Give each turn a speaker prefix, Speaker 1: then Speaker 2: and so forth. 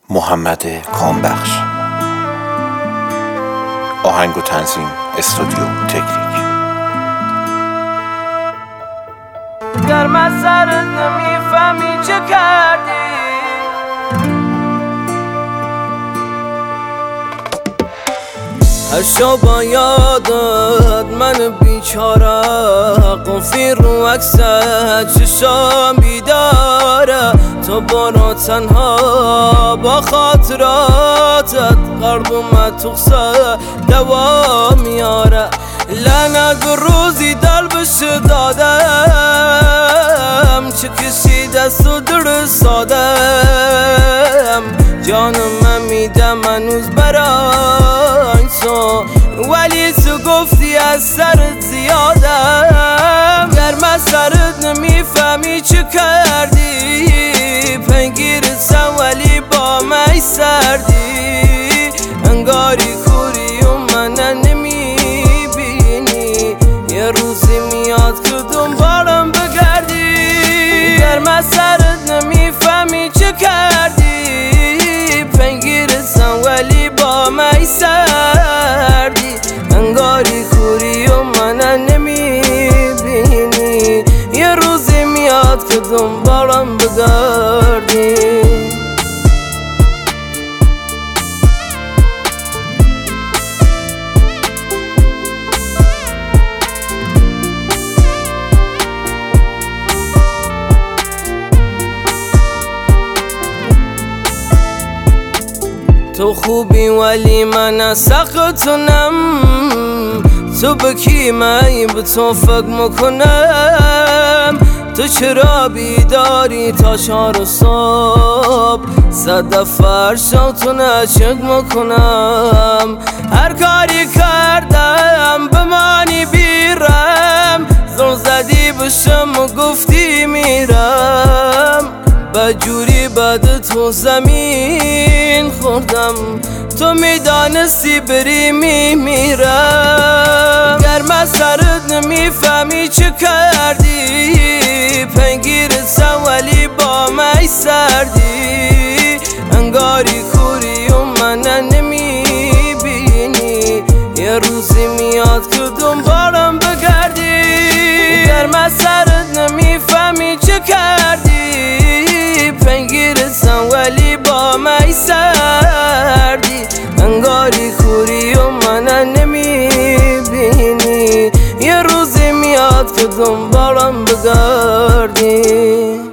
Speaker 1: محمد کامبخش. آهنگ و تنظیم استودیو تکنیک.
Speaker 2: گر من سرت نمیفهمی چه کردی، هر شب با یادت من بیچاره قفلی رو عکست چشام بیداره. تو برو تنها با خاطراتت قلب اومد تو قصه دوا میاره. لعنت روزی دل بشه دادم، چه کشی دست و در سادم. جانم من میدم هنوز برای تو، ولی تو گفتی از سرت زیادم. گر من سرت نمیفهمی چه کردی، پنگیرتم ولی با من سردی. انگاری کوری و من نمیبینی، یه روزی میاد که دنبالم بگردی. گر من سرت نمیفهمی چه کردی، پنگیرتم ولی با من سردی. انگاری کوری و من نمیبینی، یه روزی میاد که دنبالم بگردی. تو خوبی ولی من سختونم، تو بکی من به تو فکر میکنم. تو چرا بیداری تا 4 صبح، 100 دفعه شوتو نچک میکنم. هر کاری کردم بمانی بیرم، زل زدی بشم و گفتی میرم. بجوری بعد تو زمین خوردم، تو میدانستی بری میمیرم. گر من سرت نمیفهمی چه کردی، پنگیرتم ولی با من سردی. انگاری کوری و من نمیبینی، یه روزی میاد که دنبالم بگردی. گر من سرت نمیفهمی چه کردی، پنگیرتم ولی با من سردی. انگاری کوری و من نمیبینی، یه روزی میاد که دنبالم بگردی.